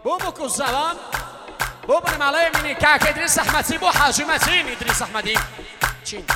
بو بكو الزوام بو بن مالي مني كاك إدريس أحمدي بو حاجي متين إدريس أحمدي تشين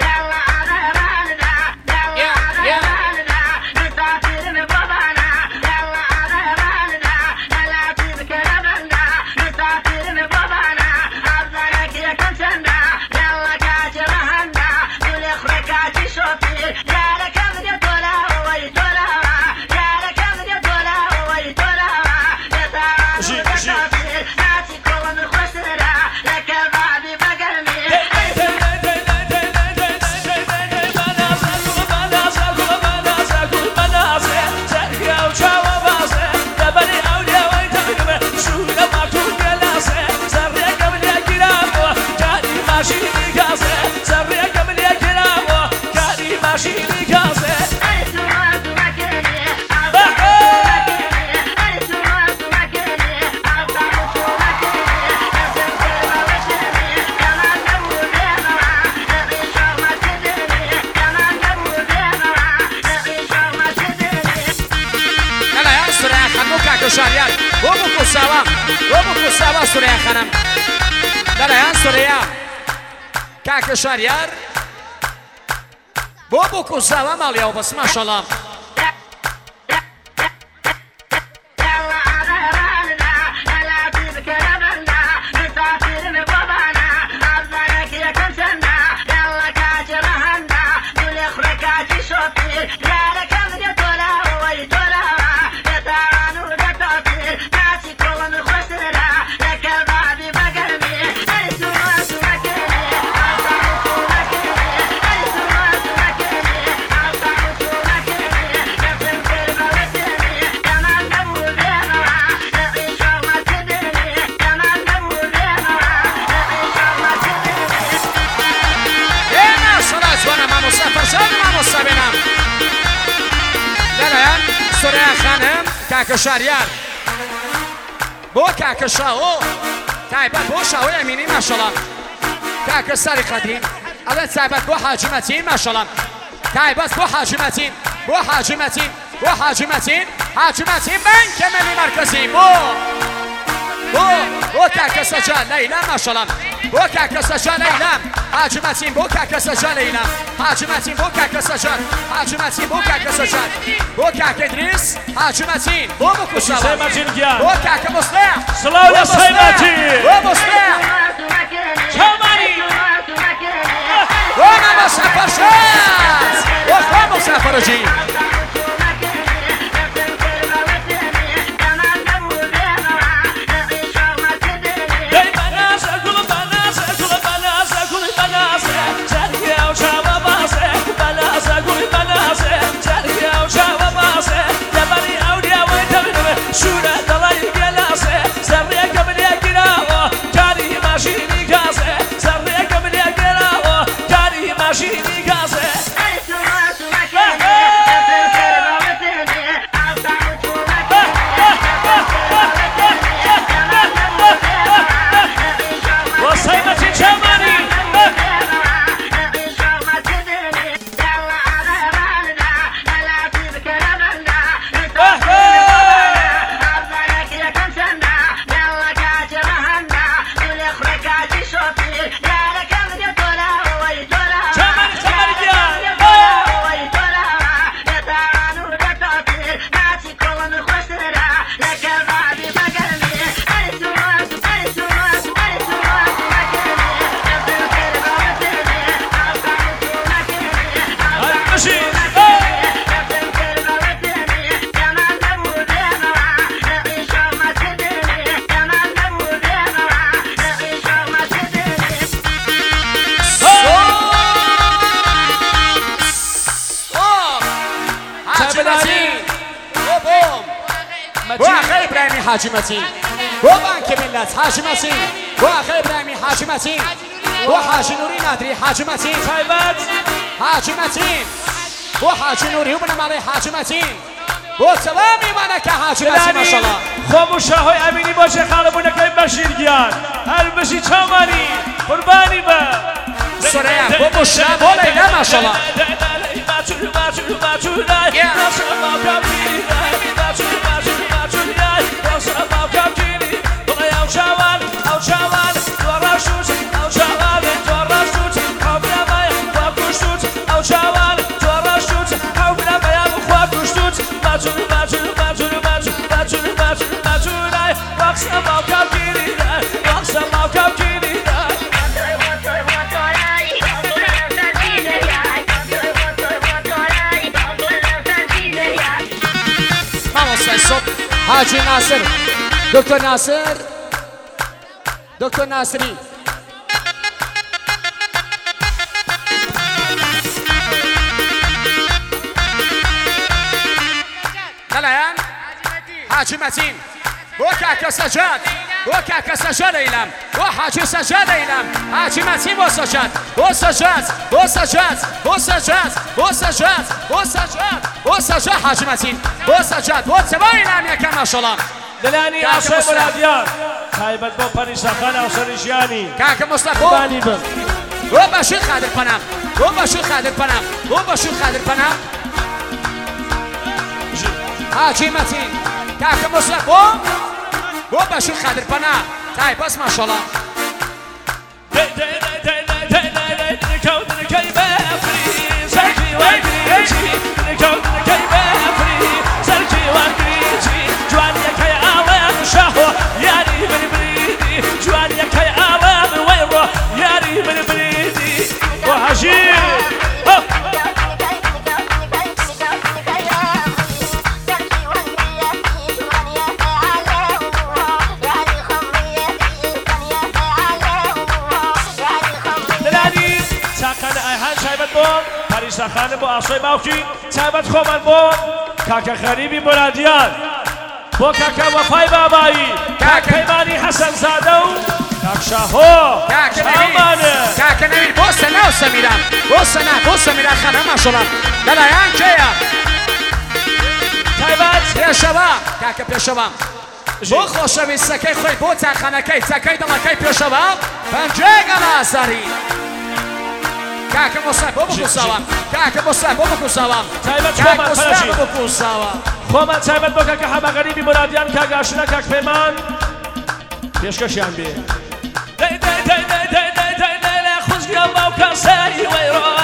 شهریار بابو کساوا سوریا خانم درایان سوریا کاک شهریار بابو کساوا مالیا بس ماشاءالله سوریا خانم کاک شهریار بو کاک شاو تایبت بو شاو امینی ماشاءالله کاک سری قدیم الان تایبت بو حاجی متین ماشاءالله تایبت بو حاجی متین حاجی متین بنک ملی مرکزی بو کاک سجاد لیلا ماشاءالله بو کاک سجاد لیلا حاجی متین بو کاک سجاد لیلا حاجی متین بو کاک سجاد بو کاک ادریس حاجی متین بو کساوا بو کاک مصلح سلام سیمتی بو مصلح چمانی بو مسافر شد بو مسافر جی بو آخر ابراهیمی حاجی متین بو بانک ملت حاجی متین بو آخر ابراهیمی حاجی متین بو حاجی نوری نادری حاجی متین حاجی متین بو حاجی نوری و بنمالی حاجی متین بو سوامی منکه حاجی متین ماشاءالله خاموشه های امینی باشه خالبونه که بشیر گیان هر بشی چامانی قربانی با سوریا بو مشه بو لیلا ماشاءالله Yeah. حاجی ناصر دکتر ناصر دکتر ناصری دلایان حاجی متین بو کاکا سجاد بو کاکا سجاد ایلم بو حاجی سجاد ایلم حاجی متین بو سجاد بو سجاد بو سجاد بو سجاد بو سجاد بو سجاد بو سجاد حاجی متین بو سجاد بو سبا ایلم یکم ماشاءالله دلانی آسای بلادیان تایبت با پریساخان آسای ژیانی کاکا مصطفی بو باشی خادر پناه بو باشی خادر پناه بو باشی خادر پناه حاجی متین کاکا مصطفی بو باشی خادر پناه تای بس ماشاءالله پریساخانه با آسای باوکی تایبت خومن با کاکا خریبی مرادیان با کاکا وفای بابایی کاکا پیمانی حسن زاده و کاک شاهو کاکا نمیر بو سنه و سمیرم بو سمیرم خانه ماشاءالله دلایان کیا تایبت پیشوا کاکا پیشوا بو خوشویستکی خوی بو تاخانکی تکی دلکی پیشوا پنجه گلاساری کاکا مصطفی بو بکوساوام کاکا مصطفی بو بکوساوام تایبت کاکا مصطفی بو بکوساوام خومن تایبت با کاکا همه غریبی مرادیان کاکا آشنا کاک پیمان پیشکشیان بی خوزگم باو کاسایی ویرو